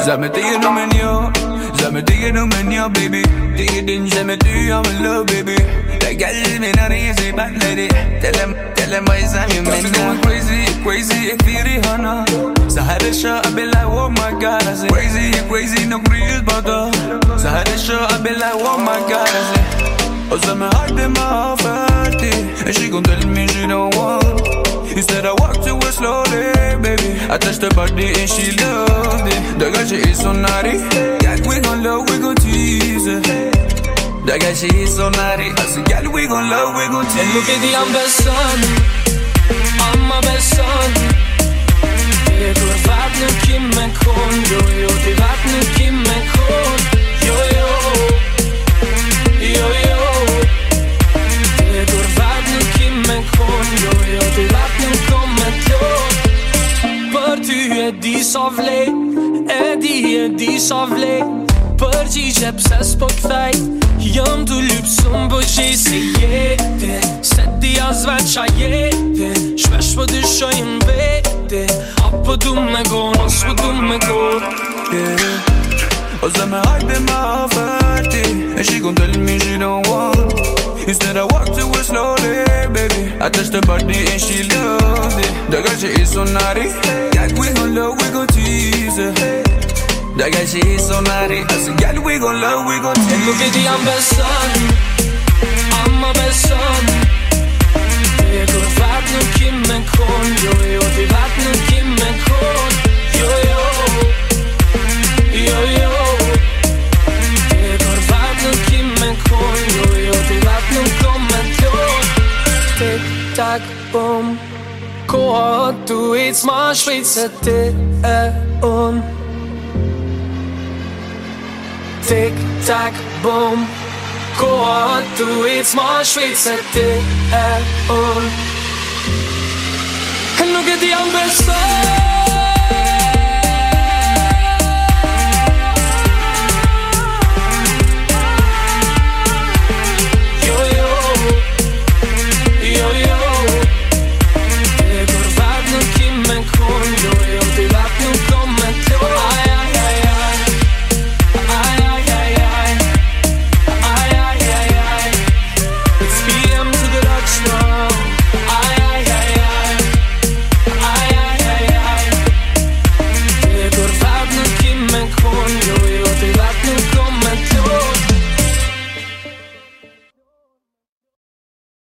Jamais digger nu men jo, jamais digger nu men jo, baby. Digger din, jamais du, I'm in love, baby. Der gal min er det, se bare lad det. Tell them boys I'm your man. Going crazy, crazy, ik vier i hana. Så har det kör, I be like, oh my god, I say crazy, crazy, nok brydes bare der. Så har det kör, I be like, oh my god, I say. Og så med hype, det mig færdig. And she gon' tell me she don't want. Instead I walk to her slowly, baby. I touch the body and she loved it. The girl she is so naughty. Yeah, we gon' love, we gon' tease her. The girl she is so naughty. I said, yeah, we gon' love, we gon' tease her. And look at the I'm best son. I'm my best son. Du har varit nu Kim med kon. Jo, jo, du har varit nu Kim med kon. Jo, jo. Jo, jo. Du har varit nu Kim med kon. Jo, jo, du har varit nu kom med kon. Për ty e di sa vlej. E di sa vlej. Përgjigje pse s'po kthej. Jam t'u lypsum po qej si jete. Se di as veç a jete. Shpesh po dyshoj n'vete. Apo du me gon, as po du me gon. Og så med hype, det mig færdig. And she gon' tell me she don't want. Instead I walk to her slowly, baby. I touch the body and she loved it. The girl she is so naughty. Yeah, we gon' love, we gon' tease her. The girl she is so naughty. I said, yeah, we gon' love, we gon' tease her. And look at the I'm best son. I'm my best son. Du har varit nu Kim med kon. Jo, jo, du har varit nu Kim med kon. Jo, jo. Jo, jo. Du har varit nu Kim med kon. Jo, jo, du har varit nu kom med kon. Tick, tack, boom. Koha du vet ma shpejt se ti e un. Tick, tack, boom. Koha du vet ma shpejt se ti e un. And look at the I'm best son.